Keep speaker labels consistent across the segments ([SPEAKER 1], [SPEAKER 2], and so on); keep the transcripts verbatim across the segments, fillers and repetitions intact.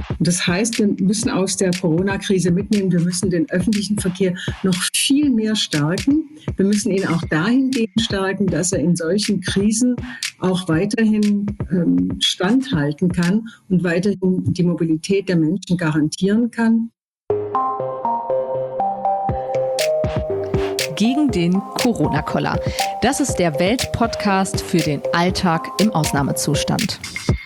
[SPEAKER 1] Und das heißt, wir müssen aus der Corona-Krise mitnehmen, wir müssen den öffentlichen Verkehr noch viel mehr stärken. Wir müssen ihn auch dahingehend stärken, dass er in solchen Krisen auch weiterhin ähm, standhalten kann und weiterhin die Mobilität der Menschen garantieren kann.
[SPEAKER 2] Gegen den Corona-Koller. Das ist der Welt-Podcast für den Alltag im Ausnahmezustand.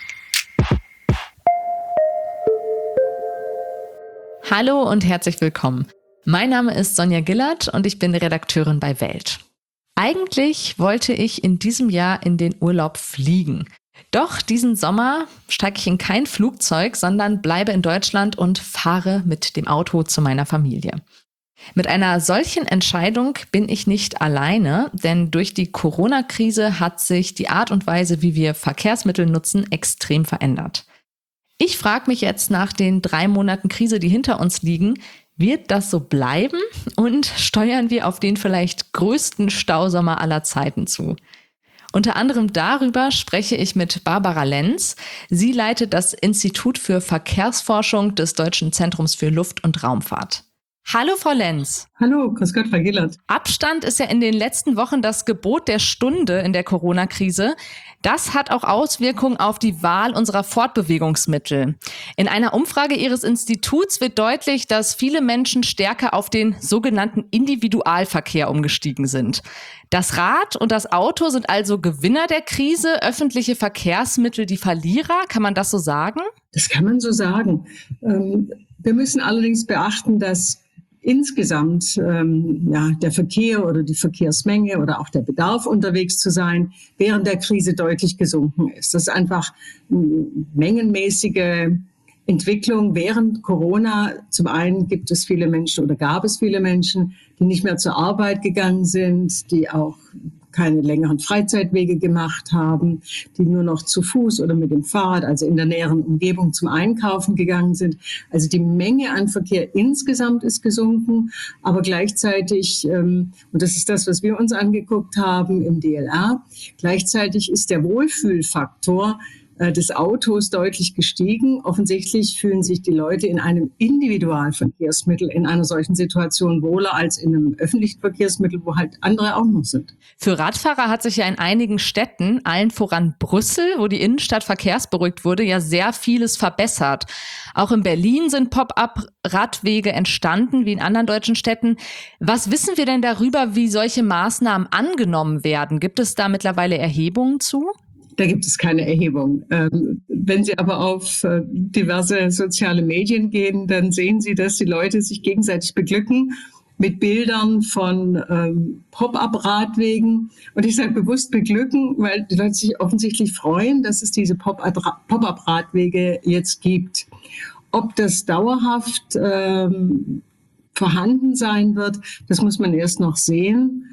[SPEAKER 2] Hallo und herzlich willkommen. Mein Name ist Sonja Gillert und ich bin Redakteurin bei Welt. Eigentlich wollte ich in diesem Jahr in den Urlaub fliegen. Doch diesen Sommer steige ich in kein Flugzeug, sondern bleibe in Deutschland und fahre mit dem Auto zu meiner Familie. Mit einer solchen Entscheidung bin ich nicht alleine, denn durch die Corona-Krise hat sich die Art und Weise, wie wir Verkehrsmittel nutzen, extrem verändert. Ich frage mich jetzt nach den drei Monaten Krise, die hinter uns liegen, wird das so bleiben und steuern wir auf den vielleicht größten Stausommer aller Zeiten zu? Unter anderem darüber spreche ich mit Barbara Lenz. Sie leitet das Institut für Verkehrsforschung des Deutschen Zentrums für Luft- und Raumfahrt. Hallo, Frau Lenz.
[SPEAKER 1] Hallo, grüß Gott, Frau Gillert.
[SPEAKER 2] Abstand ist ja in den letzten Wochen das Gebot der Stunde in der Corona-Krise. Das hat auch Auswirkungen auf die Wahl unserer Fortbewegungsmittel. In einer Umfrage Ihres Instituts wird deutlich, dass viele Menschen stärker auf den sogenannten Individualverkehr umgestiegen sind. Das Rad und das Auto sind also Gewinner der Krise, öffentliche Verkehrsmittel die Verlierer. Kann man das so sagen?
[SPEAKER 1] Das kann man so sagen. Ähm, wir müssen allerdings beachten, dass insgesamt ähm, ja, der Verkehr oder die Verkehrsmenge oder auch der Bedarf, unterwegs zu sein, während der Krise deutlich gesunken ist. Das ist einfach eine mengenmäßige Entwicklung während Corona. Zum einen gibt es viele Menschen oder gab es viele Menschen, die nicht mehr zur Arbeit gegangen sind, die auch keine längeren Freizeitwege gemacht haben, die nur noch zu Fuß oder mit dem Fahrrad, also in der näheren Umgebung zum Einkaufen gegangen sind. Also die Menge an Verkehr insgesamt ist gesunken, aber gleichzeitig, ähm, und das ist das, was wir uns angeguckt haben im D L R, gleichzeitig ist der Wohlfühlfaktor des Autos deutlich gestiegen. Offensichtlich fühlen sich die Leute in einem Individualverkehrsmittel in einer solchen Situation wohler als in einem öffentlichen Verkehrsmittel, wo halt andere auch noch sind.
[SPEAKER 2] Für Radfahrer hat sich ja in einigen Städten, allen voran Brüssel, wo die Innenstadt verkehrsberuhigt wurde, ja sehr vieles verbessert. Auch in Berlin sind Pop-up-Radwege entstanden, wie in anderen deutschen Städten. Was wissen wir denn darüber, wie solche Maßnahmen angenommen werden? Gibt es da mittlerweile Erhebungen zu?
[SPEAKER 1] Da gibt es keine Erhebung. Ähm, wenn Sie aber auf äh, diverse soziale Medien gehen, dann sehen Sie, dass die Leute sich gegenseitig beglücken mit Bildern von ähm, Pop-up-Radwegen. Und ich sage bewusst beglücken, weil die Leute sich offensichtlich freuen, dass es diese Pop-up-Radwege jetzt gibt. Ob das dauerhaft ähm, vorhanden sein wird, das muss man erst noch sehen.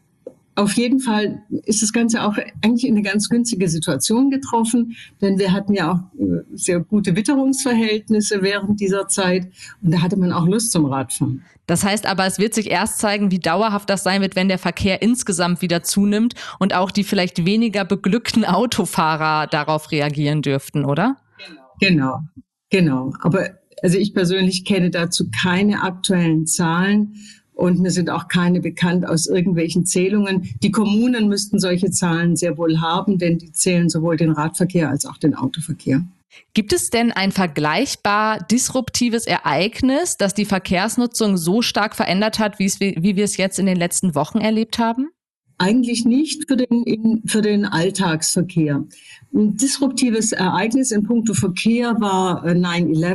[SPEAKER 1] Auf jeden Fall ist das Ganze auch eigentlich in eine ganz günstige Situation getroffen, denn wir hatten ja auch sehr gute Witterungsverhältnisse während dieser Zeit und da hatte man auch Lust zum Radfahren.
[SPEAKER 2] Das heißt aber, es wird sich erst zeigen, wie dauerhaft das sein wird, wenn der Verkehr insgesamt wieder zunimmt und auch die vielleicht weniger beglückten Autofahrer darauf reagieren dürften, oder?
[SPEAKER 1] Genau, genau. Aber also ich persönlich kenne dazu keine aktuellen Zahlen. Und mir sind auch keine bekannt aus irgendwelchen Zählungen. Die Kommunen müssten solche Zahlen sehr wohl haben, denn die zählen sowohl den Radverkehr als auch den Autoverkehr.
[SPEAKER 2] Gibt es denn ein vergleichbar disruptives Ereignis, das die Verkehrsnutzung so stark verändert hat, wie es, wie wir es jetzt in den letzten Wochen erlebt haben?
[SPEAKER 1] Eigentlich nicht für den, für den Alltagsverkehr. Ein disruptives Ereignis in puncto Verkehr war neun elf,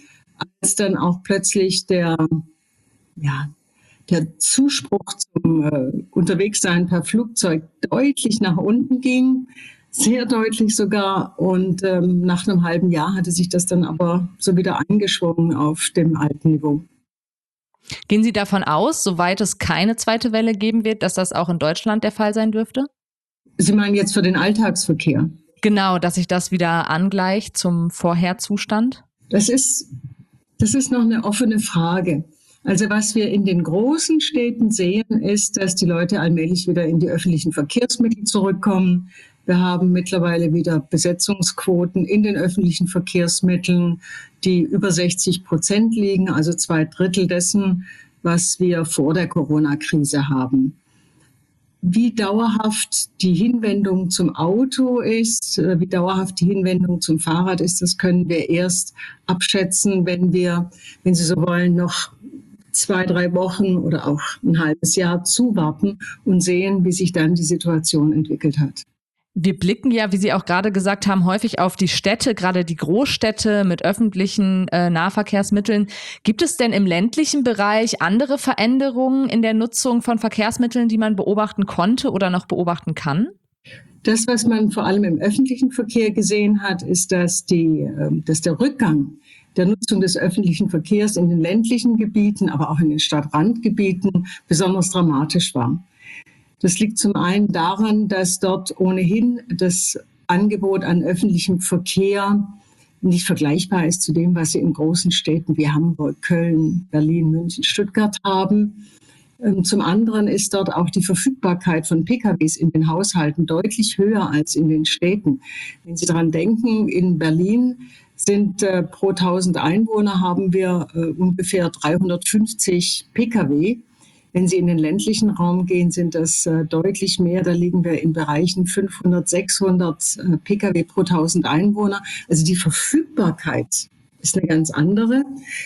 [SPEAKER 1] als dann auch plötzlich der, ja, der Zuspruch zum äh, Unterwegssein per Flugzeug deutlich nach unten ging, sehr deutlich sogar. Und ähm, nach einem halben Jahr hatte sich das dann aber so wieder eingeschwungen auf dem alten Niveau.
[SPEAKER 2] Gehen Sie davon aus, soweit es keine zweite Welle geben wird, dass das auch in Deutschland der Fall sein dürfte?
[SPEAKER 1] Sie meinen jetzt für den Alltagsverkehr?
[SPEAKER 2] Genau, dass sich das wieder angleicht zum Vorherzustand?
[SPEAKER 1] Das ist, das ist noch eine offene Frage. Also was wir in den großen Städten sehen, ist, dass die Leute allmählich wieder in die öffentlichen Verkehrsmittel zurückkommen. Wir haben mittlerweile wieder Besetzungsquoten in den öffentlichen Verkehrsmitteln, die über sechzig Prozent liegen, also zwei Drittel dessen, was wir vor der Corona-Krise haben. Wie dauerhaft die Hinwendung zum Auto ist, wie dauerhaft die Hinwendung zum Fahrrad ist, das können wir erst abschätzen, wenn wir, wenn Sie so wollen, noch zwei, drei Wochen oder auch ein halbes Jahr zuwarten und sehen, wie sich dann die Situation entwickelt hat.
[SPEAKER 2] Wir blicken ja, wie Sie auch gerade gesagt haben, häufig auf die Städte, gerade die Großstädte mit öffentlichen äh, Nahverkehrsmitteln. Gibt es denn im ländlichen Bereich andere Veränderungen in der Nutzung von Verkehrsmitteln, die man beobachten konnte oder noch beobachten kann?
[SPEAKER 1] Das, was man vor allem im öffentlichen Verkehr gesehen hat, ist, dass, die, dass der Rückgang der Nutzung des öffentlichen Verkehrs in den ländlichen Gebieten, aber auch in den Stadtrandgebieten besonders dramatisch war. Das liegt zum einen daran, dass dort ohnehin das Angebot an öffentlichem Verkehr nicht vergleichbar ist zu dem, was Sie in großen Städten wie Hamburg, Köln, Berlin, München, Stuttgart haben. Zum anderen ist dort auch die Verfügbarkeit von P K Ws in den Haushalten deutlich höher als in den Städten. Wenn Sie daran denken, in Berlin sind äh, pro tausend Einwohner haben wir äh, ungefähr dreihundertfünfzig P K W. Wenn Sie in den ländlichen Raum gehen, sind das äh, deutlich mehr. Da liegen wir in Bereichen fünfhundert, sechshundert äh, P K W pro tausend Einwohner. Also die Verfügbarkeit ist eine ganz andere.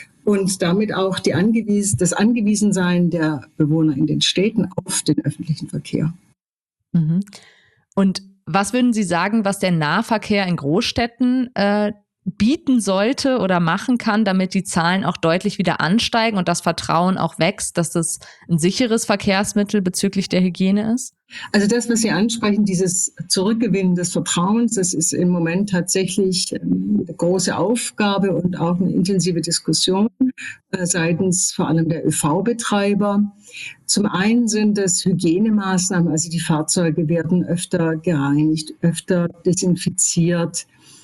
[SPEAKER 1] Und damit auch die angewies- das Angewiesensein der Bewohner in den Städten auf den öffentlichen Verkehr.
[SPEAKER 2] Mhm. Und was würden Sie sagen, was der Nahverkehr in Großstädten äh, bieten sollte oder machen kann, damit die Zahlen auch deutlich wieder ansteigen und das Vertrauen auch wächst, dass das ein sicheres Verkehrsmittel bezüglich der Hygiene ist?
[SPEAKER 1] Also das, was Sie ansprechen, dieses Zurückgewinnen des Vertrauens, das ist im Moment tatsächlich eine große Aufgabe und auch eine intensive Diskussion seitens vor allem der Ö V-Betreiber. Zum einen sind es Hygienemaßnahmen, also die Fahrzeuge werden öfter gereinigt, öfter desinfiziert.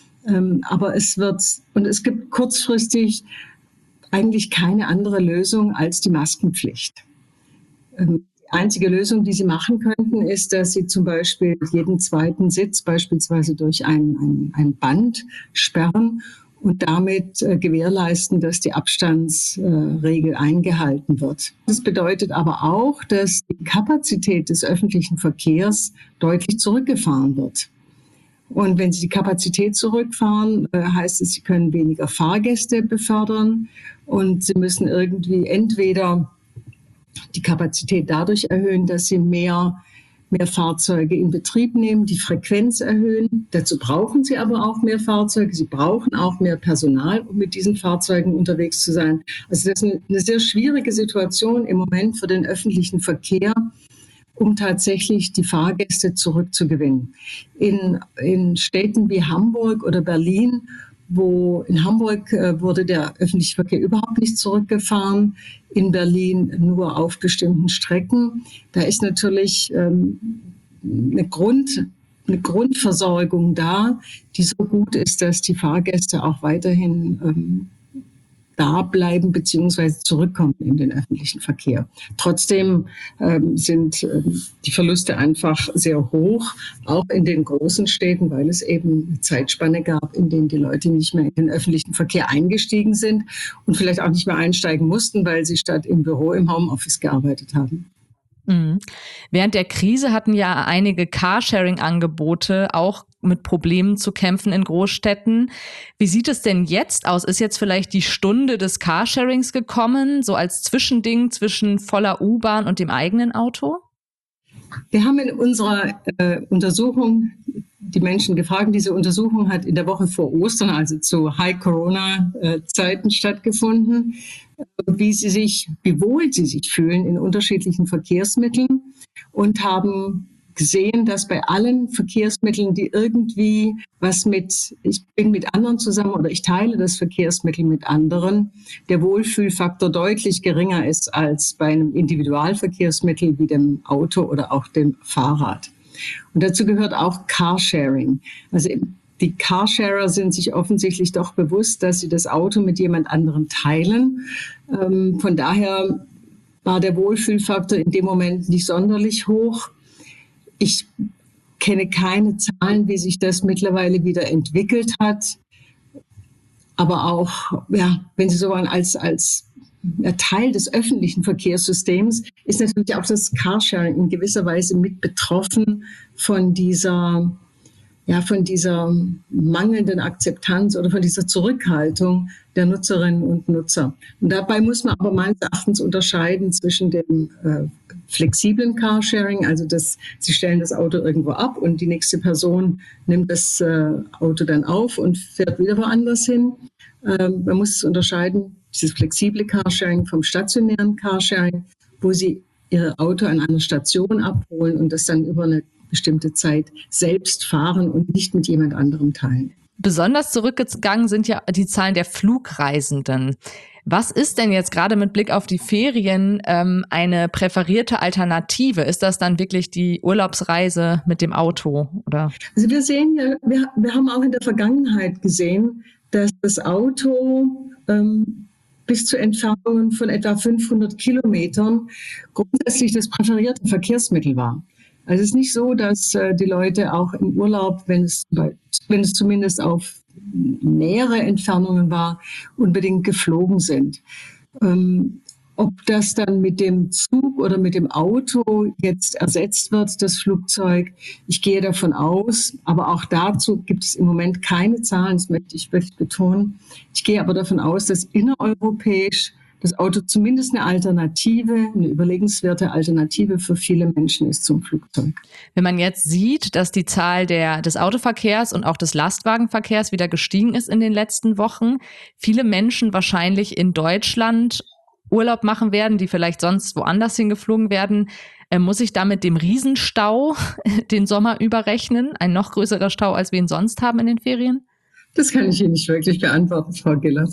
[SPEAKER 1] Aber es wird, und es gibt kurzfristig eigentlich keine andere Lösung als die Maskenpflicht. Die einzige Lösung, die Sie machen könnten, ist, dass Sie zum Beispiel jeden zweiten Sitz beispielsweise durch ein, ein, ein Band sperren und damit äh, gewährleisten, dass die Abstandsregel äh, eingehalten wird. Das bedeutet aber auch, dass die Kapazität des öffentlichen Verkehrs deutlich zurückgefahren wird. Und wenn Sie die Kapazität zurückfahren, heißt es, Sie können weniger Fahrgäste befördern und Sie müssen irgendwie entweder die Kapazität dadurch erhöhen, dass Sie mehr, mehr Fahrzeuge in Betrieb nehmen, die Frequenz erhöhen. Dazu brauchen Sie aber auch mehr Fahrzeuge. Sie brauchen auch mehr Personal, um mit diesen Fahrzeugen unterwegs zu sein. Also das ist eine, eine sehr schwierige Situation im Moment für den öffentlichen Verkehr, um tatsächlich die Fahrgäste zurückzugewinnen. In, in Städten wie Hamburg oder Berlin, wo in Hamburg äh, wurde der öffentliche Verkehr überhaupt nicht zurückgefahren, in Berlin nur auf bestimmten Strecken. Da ist natürlich ähm, eine, Grund, eine Grundversorgung da, die so gut ist, dass die Fahrgäste auch weiterhin ähm, da bleiben bzw. zurückkommen in den öffentlichen Verkehr. Trotzdem ähm, sind ähm, die Verluste einfach sehr hoch, auch in den großen Städten, weil es eben eine Zeitspanne gab, in denen die Leute nicht mehr in den öffentlichen Verkehr eingestiegen sind und vielleicht auch nicht mehr einsteigen mussten, weil sie statt im Büro im Homeoffice gearbeitet haben.
[SPEAKER 2] Mhm. Während der Krise hatten ja einige Carsharing-Angebote auch mit Problemen zu kämpfen in Großstädten. Wie sieht es denn jetzt aus? Ist jetzt vielleicht die Stunde des Carsharings gekommen, so als Zwischending zwischen voller U-Bahn und dem eigenen Auto?
[SPEAKER 1] Wir haben in unserer äh, Untersuchung die Menschen gefragt. Diese Untersuchung hat in der Woche vor Ostern, also zu High-Corona-Zeiten stattgefunden, wie sie sich, wie wohl sie sich fühlen in unterschiedlichen Verkehrsmitteln und haben gesehen, dass bei allen Verkehrsmitteln, die irgendwie was mit, ich bin mit anderen zusammen oder ich teile das Verkehrsmittel mit anderen, der Wohlfühlfaktor deutlich geringer ist als bei einem Individualverkehrsmittel wie dem Auto oder auch dem Fahrrad. Und dazu gehört auch Carsharing. Also die Carsharer sind sich offensichtlich doch bewusst, dass sie das Auto mit jemand anderem teilen. Ähm, von daher war der Wohlfühlfaktor in dem Moment nicht sonderlich hoch. Ich kenne keine Zahlen, wie sich das mittlerweile wieder entwickelt hat. Aber auch, ja, wenn Sie so wollen, als, als Teil des öffentlichen Verkehrssystems ist natürlich auch das Carsharing in gewisser Weise mit betroffen von dieser, ja, von dieser mangelnden Akzeptanz oder von dieser Zurückhaltung der Nutzerinnen und Nutzer. Und dabei muss man aber meines Erachtens unterscheiden zwischen dem äh, flexiblen Carsharing, also das, Sie stellen das Auto irgendwo ab und die nächste Person nimmt das äh, Auto dann auf und fährt wieder woanders hin. Ähm, man muss es unterscheiden, dieses flexible Carsharing vom stationären Carsharing, wo Sie Ihr Auto an einer Station abholen und das dann über eine bestimmte Zeit selbst fahren und nicht mit jemand anderem teilen.
[SPEAKER 2] Besonders zurückgegangen sind ja die Zahlen der Flugreisenden. Was ist denn jetzt gerade mit Blick auf die Ferien ähm, eine präferierte Alternative? Ist das dann wirklich die Urlaubsreise mit dem Auto, oder?
[SPEAKER 1] Also wir sehen ja, wir, wir haben auch in der Vergangenheit gesehen, dass das Auto ähm, bis zu Entfernungen von etwa fünfhundert Kilometern grundsätzlich das präferierte Verkehrsmittel war. Also es ist nicht so, dass äh, die Leute auch im Urlaub, wenn es, wenn es zumindest auf nähere Entfernungen war, unbedingt geflogen sind. Ähm, ob das dann mit dem Zug oder mit dem Auto jetzt ersetzt wird, das Flugzeug, ich gehe davon aus, aber auch dazu gibt es im Moment keine Zahlen, das möchte ich wirklich betonen. Ich gehe aber davon aus, dass innereuropäisch das Auto zumindest eine Alternative, eine überlegenswerte Alternative für viele Menschen ist zum Flugzeug.
[SPEAKER 2] Wenn man jetzt sieht, dass die Zahl der, des Autoverkehrs und auch des Lastwagenverkehrs wieder gestiegen ist in den letzten Wochen, viele Menschen wahrscheinlich in Deutschland Urlaub machen werden, die vielleicht sonst woanders hingeflogen werden, äh, muss ich damit dem Riesenstau den Sommer überrechnen? Ein noch größerer Stau, als wir ihn sonst haben in den Ferien?
[SPEAKER 1] Das kann ich Ihnen nicht wirklich beantworten, Frau Gillert.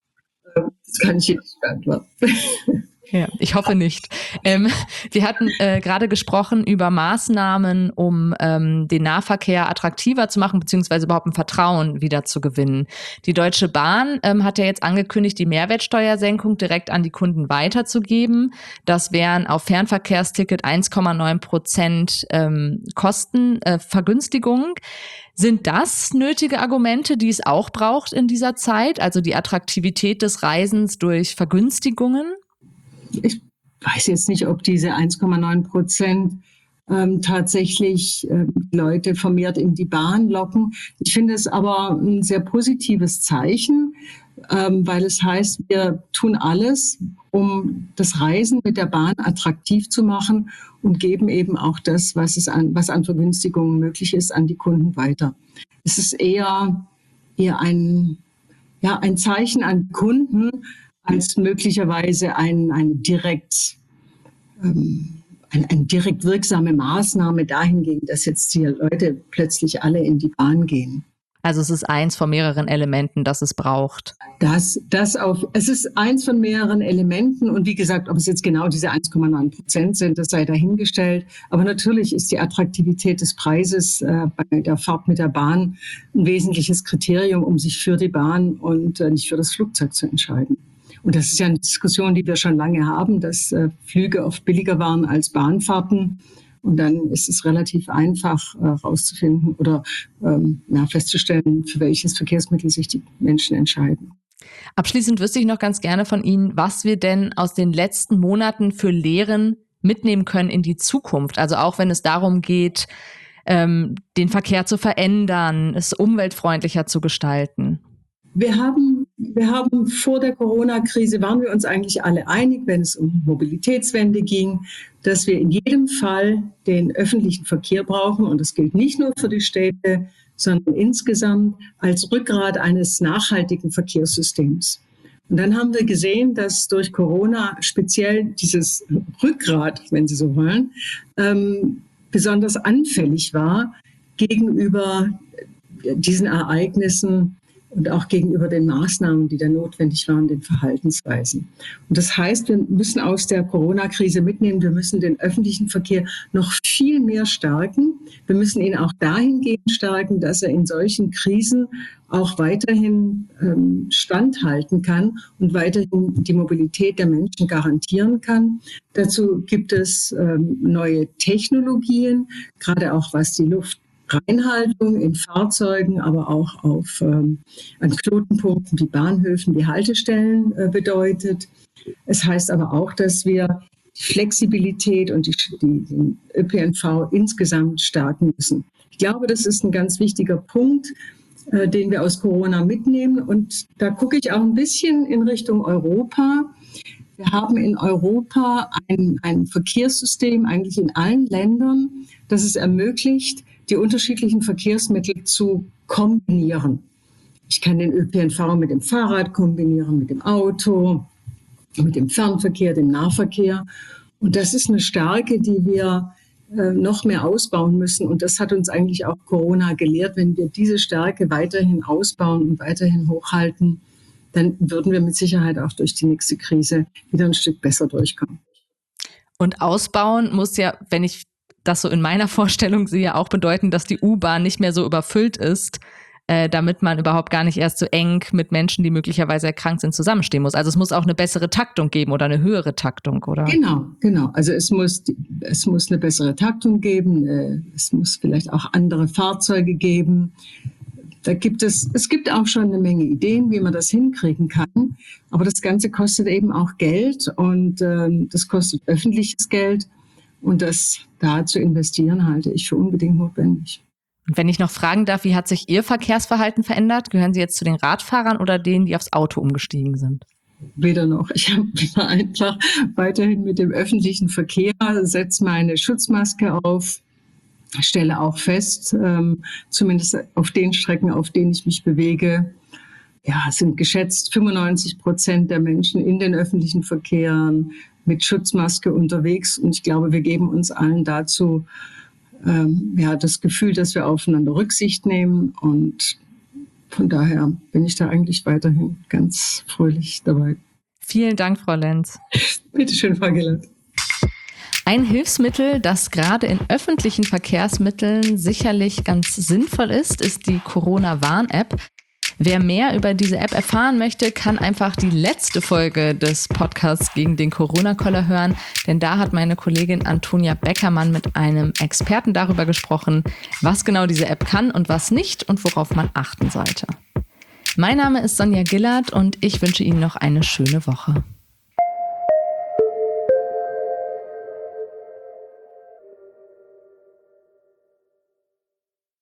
[SPEAKER 1] Das kann ich Ihnen nicht beantworten.
[SPEAKER 2] Ja, ich hoffe nicht. Ähm, wir hatten äh, gerade gesprochen über Maßnahmen, um ähm, den Nahverkehr attraktiver zu machen, beziehungsweise überhaupt ein Vertrauen wieder zu gewinnen. Die Deutsche Bahn ähm, hat ja jetzt angekündigt, die Mehrwertsteuersenkung direkt an die Kunden weiterzugeben. Das wären auf Fernverkehrsticket eins Komma neun Prozent ähm, Kostenvergünstigung. Äh, Sind das nötige Argumente, die es auch braucht in dieser Zeit? Also die Attraktivität des Reisens durch Vergünstigungen?
[SPEAKER 1] Ich weiß jetzt nicht, ob diese eins Komma neun Prozent ähm, tatsächlich ähm, die Leute vermehrt in die Bahn locken. Ich finde es aber ein sehr positives Zeichen, ähm, weil es heißt, wir tun alles, um das Reisen mit der Bahn attraktiv zu machen und geben eben auch das, was es an, was an Vergünstigungen möglich ist, an die Kunden weiter. Es ist eher, eher ein, ja, ein Zeichen an die Kunden, als möglicherweise ein, eine, direkt, ähm, eine, eine direkt wirksame Maßnahme dahingehend, dass jetzt die Leute plötzlich alle in die Bahn gehen.
[SPEAKER 2] Also es ist eins von mehreren Elementen, das es braucht.
[SPEAKER 1] Das, das auf, es ist eins von mehreren Elementen und wie gesagt, ob es jetzt genau diese eins Komma neun Prozent sind, das sei dahingestellt. Aber natürlich ist die Attraktivität des Preises äh, bei der Fahrt mit der Bahn ein wesentliches Kriterium, um sich für die Bahn und äh, nicht für das Flugzeug zu entscheiden. Und das ist ja eine Diskussion, die wir schon lange haben, dass äh, Flüge oft billiger waren als Bahnfahrten. Und dann ist es relativ einfach herauszufinden äh, oder ähm, ja, festzustellen, für welches Verkehrsmittel sich die Menschen entscheiden.
[SPEAKER 2] Abschließend wüsste ich noch ganz gerne von Ihnen, was wir denn aus den letzten Monaten für Lehren mitnehmen können in die Zukunft. Also auch wenn es darum geht, ähm, den Verkehr zu verändern, es umweltfreundlicher zu gestalten.
[SPEAKER 1] Wir haben, wir haben vor der Corona-Krise, waren wir uns eigentlich alle einig, wenn es um Mobilitätswende ging, dass wir in jedem Fall den öffentlichen Verkehr brauchen. Und das gilt nicht nur für die Städte, sondern insgesamt als Rückgrat eines nachhaltigen Verkehrssystems. Und dann haben wir gesehen, dass durch Corona speziell dieses Rückgrat, wenn Sie so wollen, ähm, besonders anfällig war gegenüber diesen Ereignissen, und auch gegenüber den Maßnahmen, die da notwendig waren, den Verhaltensweisen. Und das heißt, wir müssen aus der Corona-Krise mitnehmen, wir müssen den öffentlichen Verkehr noch viel mehr stärken. Wir müssen ihn auch dahingehend stärken, dass er in solchen Krisen auch weiterhin ähm, standhalten kann und weiterhin die Mobilität der Menschen garantieren kann. Dazu gibt es ähm, neue Technologien, gerade auch was die Luft Reinhaltung in Fahrzeugen, aber auch auf, ähm, an Knotenpunkten wie Bahnhöfen, wie Haltestellen äh, bedeutet. Es heißt aber auch, dass wir die Flexibilität und die, die, den Ö P N V insgesamt stärken müssen. Ich glaube, das ist ein ganz wichtiger Punkt, äh, den wir aus Corona mitnehmen. Und da gucke ich auch ein bisschen in Richtung Europa. Wir haben in Europa ein, ein Verkehrssystem, eigentlich in allen Ländern, das es ermöglicht, die unterschiedlichen Verkehrsmittel zu kombinieren. Ich kann den Ö P N V mit dem Fahrrad kombinieren, mit dem Auto, mit dem Fernverkehr, dem Nahverkehr. Und das ist eine Stärke, die wir äh, noch mehr ausbauen müssen. Und das hat uns eigentlich auch Corona gelehrt. Wenn wir diese Stärke weiterhin ausbauen und weiterhin hochhalten, dann würden wir mit Sicherheit auch durch die nächste Krise wieder ein Stück besser durchkommen.
[SPEAKER 2] Und ausbauen muss ja, wenn ich das so in meiner Vorstellung sehe, auch bedeuten, dass die U-Bahn nicht mehr so überfüllt ist, äh, damit man überhaupt gar nicht erst so eng mit Menschen, die möglicherweise erkrankt sind, zusammenstehen muss. Also es muss auch eine bessere Taktung geben oder eine höhere Taktung, oder?
[SPEAKER 1] Genau, genau. Also es muss, es muss eine bessere Taktung geben, äh, es muss vielleicht auch andere Fahrzeuge geben. Da gibt es, es gibt auch schon eine Menge Ideen, wie man das hinkriegen kann. Aber das Ganze kostet eben auch Geld und äh, das kostet öffentliches Geld. Und das da zu investieren, halte ich für unbedingt notwendig.
[SPEAKER 2] Und wenn ich noch fragen darf, wie hat sich Ihr Verkehrsverhalten verändert? Gehören Sie jetzt zu den Radfahrern oder denen, die aufs Auto umgestiegen sind?
[SPEAKER 1] Weder noch. Ich bin einfach weiterhin mit dem öffentlichen Verkehr, setze meine Schutzmaske auf, stelle auch fest, ähm, zumindest auf den Strecken, auf denen ich mich bewege, ja, sind geschätzt fünfundneunzig Prozent der Menschen in den öffentlichen Verkehren mit Schutzmaske unterwegs. Und ich glaube, wir geben uns allen dazu ähm, ja, das Gefühl, dass wir aufeinander Rücksicht nehmen. Und von daher bin ich da eigentlich weiterhin ganz fröhlich dabei.
[SPEAKER 2] Vielen Dank, Frau Lenz.
[SPEAKER 1] Bitte schön, Frau Gillert.
[SPEAKER 2] Ein Hilfsmittel, das gerade in öffentlichen Verkehrsmitteln sicherlich ganz sinnvoll ist, ist die Corona-Warn-App. Wer mehr über diese App erfahren möchte, kann einfach die letzte Folge des Podcasts gegen den Corona-Koller hören, denn da hat meine Kollegin Antonia Beckermann mit einem Experten darüber gesprochen, was genau diese App kann und was nicht und worauf man achten sollte. Mein Name ist Sonja Gillert und ich wünsche Ihnen noch eine schöne Woche.